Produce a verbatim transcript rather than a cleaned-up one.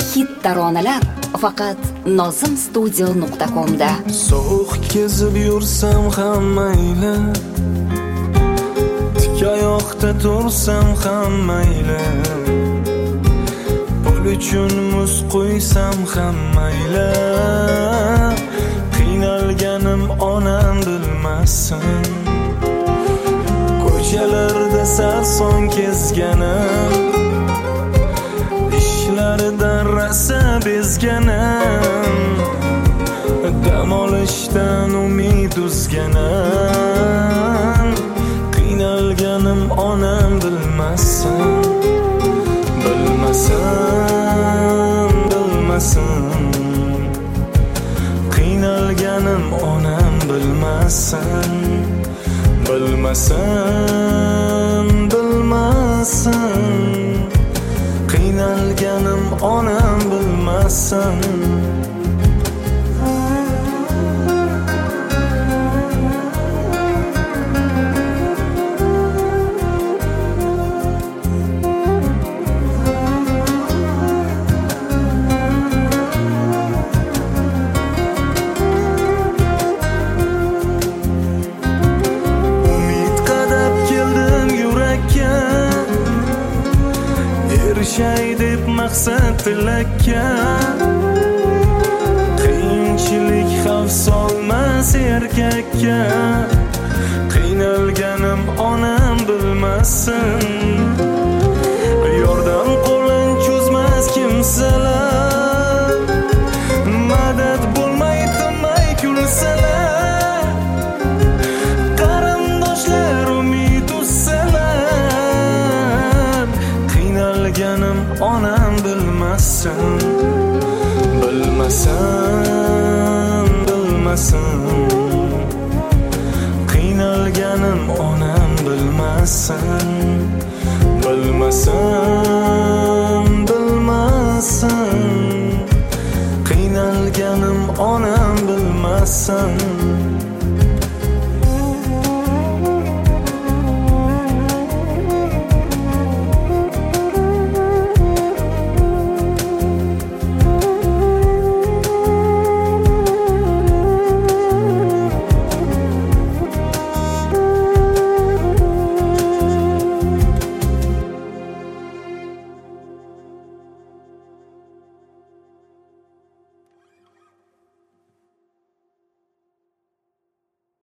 hit taronalar faqat nozim studio nuqta com da. Sovuq kezib yursam ham mayli, tik oyoqda tursam ham mayli, pul uchun muz qo'ysam ham mayli, qiynalganim onam bilmasin. Ko'chalarda sarson kezganim, ishlaridan rasa bezganim, dam olishdan umid uzganim, qiynalganim onam bilmasin. Bilmasin, bilmasin, qiynalganim onam bilmasin. Bilmasin, bilmasin, qiynalganim onam bilmasin. Erishay deb maqsad tilakka, qiyinchilik xavf solmas erkakka, qiynalganim onam bilmasin. Yordam qo'lin cho'zmas kimsalar, madad bo'lmay tinmay kulsalar, qarindoshlar umid uzsalar, qiynalganim onam bilmasin. Bilmasin, bilmasin, qiynalganim onam bilmasin. Bilmasin, bilmasin,